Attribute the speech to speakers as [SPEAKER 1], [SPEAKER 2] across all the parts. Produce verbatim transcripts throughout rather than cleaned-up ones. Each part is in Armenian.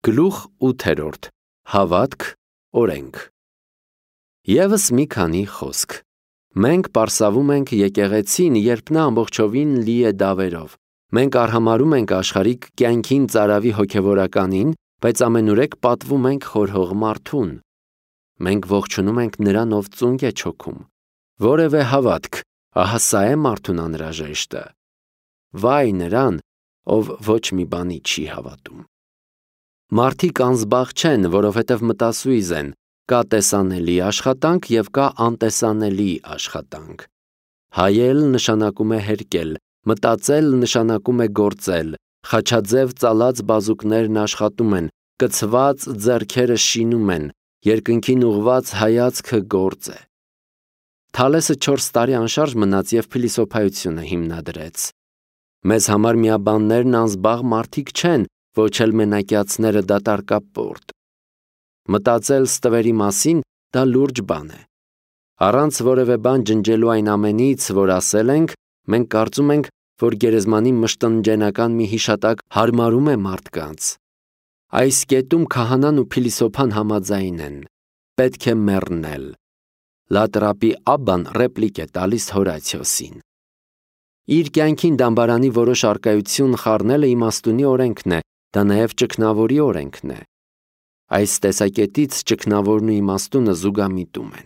[SPEAKER 1] Գլուխ ութերորդ. Հավատք, օրենք։ Եվս մի քանի խոսք։ Մենք պարսավում ենք եկեղեցին, երբ նա ամբողջովին լի է դավերով։ Մենք արհամարհում ենք աշխարհիկ կյանքին ծարավի հոգևորականին, բայց ամենուրեք պատվում ենք խորհող մարդուն։ Մենք ողջունում ենք նրան, ով ծունկ է չոքում։ Որևէ հավատք, ահա սա է մարդուն անհրաժեշտը։ Վայ նրան, ով ոչ մի բանի չի հավատում։ Մարդիկ անզբաղ չեն, որովհետև մտասույզ են, կա տեսանելի աշխատանք և կա անտեսանելի աշխատանք։ Հայել նշանակում է հերկել, մտածել նշանակում է գործել, խաչաձև ծալած բազուկներն աշխատում են, կցված ձեռքերը շինում են, երկնքին ուղղված հայացքը գործ է։ Թալեսը չորս տարի անշարժ մնաց և փիլիսոփայությունը հիմնադրեց։ Մեզ համար միաբաններն անզբաղ մարդիկ չեն, ոչ էլ մենակյացները դատարկապորտ։ Մտածել ստվերի մասին դա լուրջ բան է։ Առանց որևէ բան ջնջելու այն ամենից, որ ասել ենք, մենք կարծում ենք, որ գերեզմանի մշտնջենական մի հիշատակ հարմարում է մարդկանց։ Այս կետում քահանան ու փիլիսոփան համաձայն են։ Պետք է մեռնել։ Լատրապի Աբբան ռեպլիկ է տալիս Հորացիոսին։ Իր կյանքին դամբարանի որոշ առկայություն խառնելը իմաստունի օրենքն է, դա նաև ճգնավորի օրենքն է։ Այս տեսակետից ճգնավորն ու իմաստունը զուգամիտում են։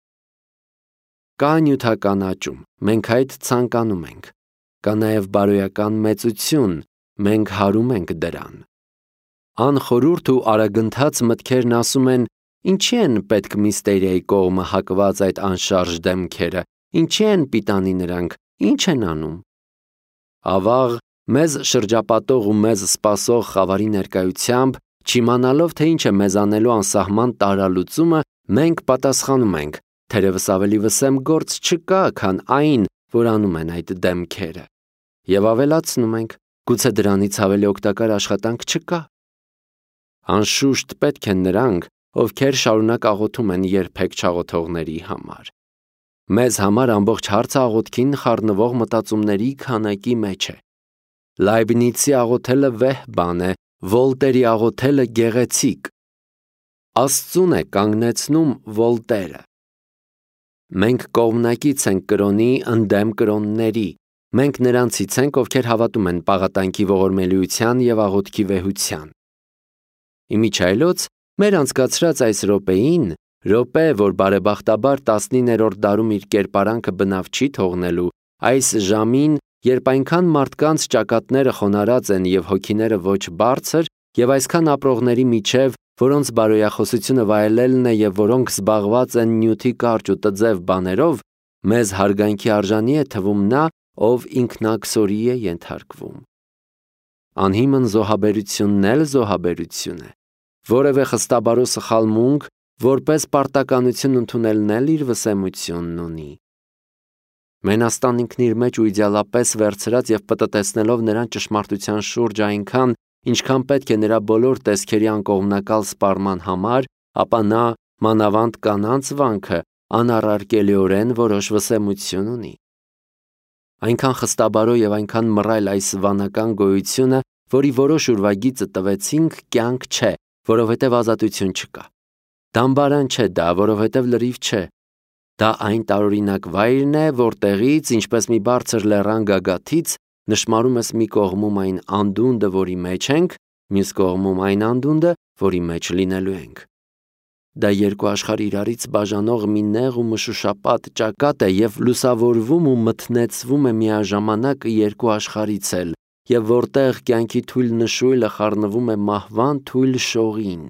[SPEAKER 1] Կա նյութական աճում, մենք այդ ցանկանում ենք։ Կա նաև բարոյական մեծություն, մենք հարում ենք դրան։ Անխորուրդ ու արագընթաց մտքերն ասում են. ինչի են պետք միստերիայի կողմը հակված այդ անշարժ դեմքերը, ինչի են պիտանի նրանք, ինչ են անում։ Ավաղ, մեզ շրջապատող ու մեզ սպասող խավարի ներկայությամբ, չիմանալով, թե ինչ է մեզ անելու անսահման տարալուծումը, մենք պատասխանում ենք, թերևս ավելի վսեմ գործ չկա, քան այն, որ անում են այդ դեմքերը։ Եվ ավելացնում ենք, գուցե դրանից ավելի օգտակար աշխատանք չկա։ Անշուշտ պետք են նրանք, ովքեր շարունակ աղոթում են երբեք չաղոթողների համար։ Մեզ համար ամբողջ հարցը աղոթքին խառնվող մտածումների քանակի մեջ է։ Լայբնիցի աղոթելը վեհ բան է, Վոլտերի աղոթելը գեղեցիկ։ Աստծուն է կանգնեցնում Վոլտերը։ Մենք կողմնակից ենք կրոնի ընդդեմ կրոնների։ Մենք նրանցից ենք, ովքեր հավատում են պաղատանքի ողորմելիության և աղոթքի վեհության։ Իմիջայլոց, մեր անցկացրած այս րոպեին, րոպե, որ բարեբախտաբար տասնիններորդ դարում իր կերպարանքը բնավ չի թողնելու, այս ժամին, երբ այնքան մարդկանց ճակատները խոնարհած են և հոգիները ոչ բարձր, և այսքան ապրողների միջև, որոնց բարոյախոսությունը վայելելն է և որոնք զբաղված են նյութի կարճ ու տձև բաներով, մեզ հարգանքի արժանի է թվում նա, ով ինքնաքսորի է ենթարկվում։ Անհիմն զոհաբերությունն էլ զոհաբերություն է։ Որևէ խստաբարո սխալմունք, որպես պարտականություն ընդունելն էլ իր վսեմությունն ունի։ Մենաստան ինքն իր մեջ ու իդեալապես վերցրած և պտտեցնելով նրան ճշմարտության շուրջ այնքան, ինչքան պետք է նրա բոլոր տեսքերի անկողմնակալ սպառման համար, ապա նա, մանավանդ կանանց վանքը, անառարկելիորեն որոշ վսեմություն ունի։ Այնքան խստաբարո և այնքան մռայլ այս վանական գոյությունը, որի որոշ ուրվագիծը տվեցինք, կյանք չէ, որովհետև ազատություն չկա։ Դամբարան չէ դա, որովհետև լրիվ չէ։ Դա այն տարօրինակ վայրն է, որտեղից, ինչպես մի բարձր լեռան գագաթից, նշմարում ես մի կողմում այն անդունդը, որի մեջ ենք, մյուս կողմում այն անդունդը, որի մեջ լինելու ենք։ Դա երկու աշխարհ իրարից բաժանող մի նեղ ու մշուշապատ ճակատ է և լուսավորվում ու մթնեցվում է միաժամանակ երկու աշխարհից էլ, և որտեղ կյանքի թույլ նշույլը խառնվում է մահվան թույլ շողին։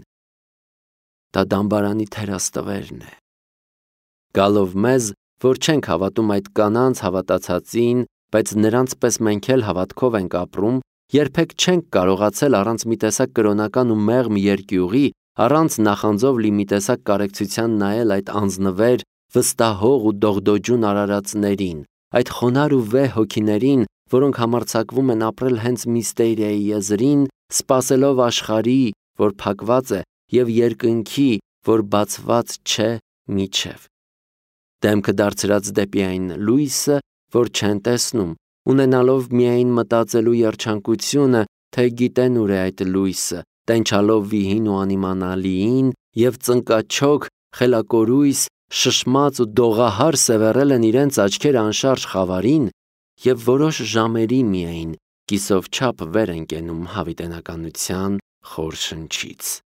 [SPEAKER 1] Դա դամբարանի թերաստվերն է։ Գալով մեզ, որ չենք հավատում այդ կանանց հավատացածին, բայց նրանց պես մենք էլ հավատքով ենք ապրում, երբեք չենք կարողացել առանց մի տեսակ կրոնական ու մեղմ երկյուղի, առանց նախանձով լի մի տեսակ կարեկցության նայել այդ անձնվեր, վստահող ու դողդոջուն արարածներին, այդ խոնարհ ու վեհ հոգիներին, որոնք համարձակվում են ապրել հենց միստերիայի եզրին, սպասելով աշխարհի, որ փակված է, և երկնքի, որ բացված չէ միջև։ Դեմքը դարձրած դեպի այն լույսը, որ չեն տեսնում, ունենալով միայն մտածելու երջանկությունը, թե գիտեն ուր է այդ լույսը, տենչալով վիհին ու անիմանալիին և ծնկաչոք, խելակորույս, շշմած ու դողահար սևեռել են իրենց աչքերը անշարժ խավարին և որոշ ժամերի միայն կիսով չափ վեր են կենում հավիտենականության խոր շնչից։